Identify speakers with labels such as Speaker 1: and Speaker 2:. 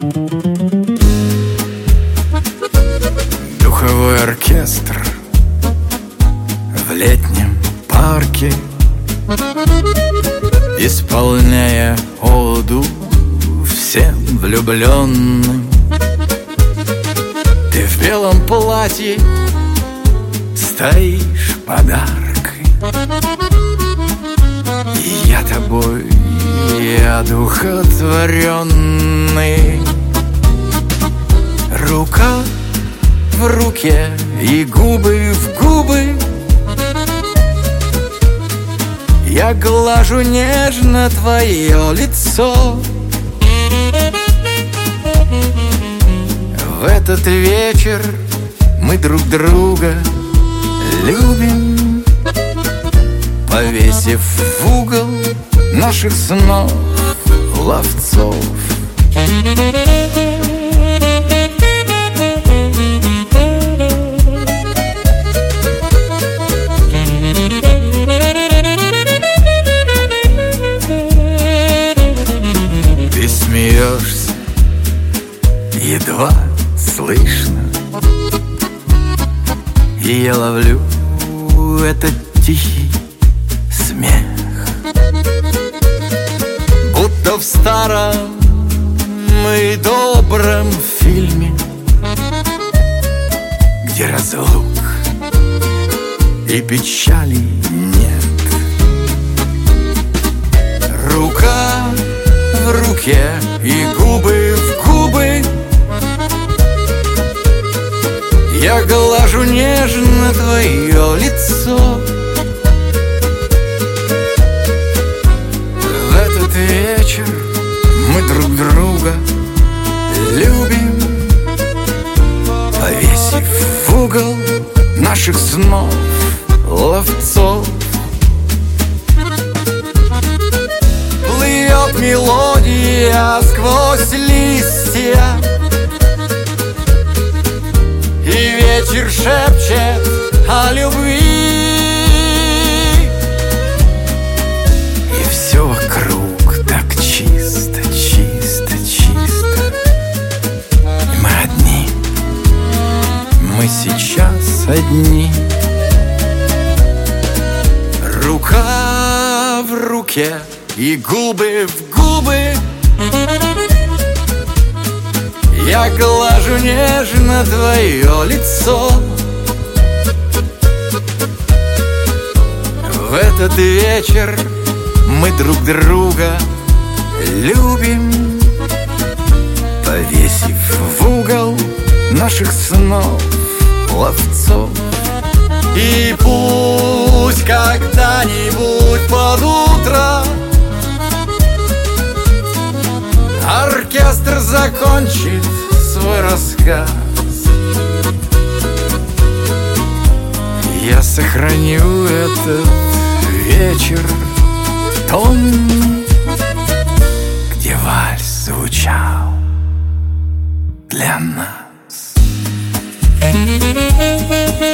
Speaker 1: Духовой оркестр в летнем парке, исполняя оду всем влюбленным. Ты в белом платье стоишь подаркой, и я тобой одухотворенный. Рука в руке и губы в губы, я глажу нежно твое лицо. В этот вечер мы друг друга любим, повесив в угол наших снов ловцов. Ты смеешься, едва слышно, и я ловлю этот тихий смех, будто в старом и добром фильме, где разлук и печали нет. Рука в руке и губы в губы, я глажу нежно твое лицо. В этот вечер мы друг друга любим, повесив в угол наших снов ловцов. Плывет мелодия сквозь листья, и ветер шепчет о любви, и все вокруг так чисто, чисто, чисто. И мы одни, мы сейчас одни. Рука в руке и губы в губы, я глажу нежно твое лицо. В этот вечер мы друг друга любим, повесив в угол наших снов ловцов. И пусть когда-нибудь под утро оркестр закончит свой рассказ, я сохраню этот вечер томный, где вальс звучал для нас.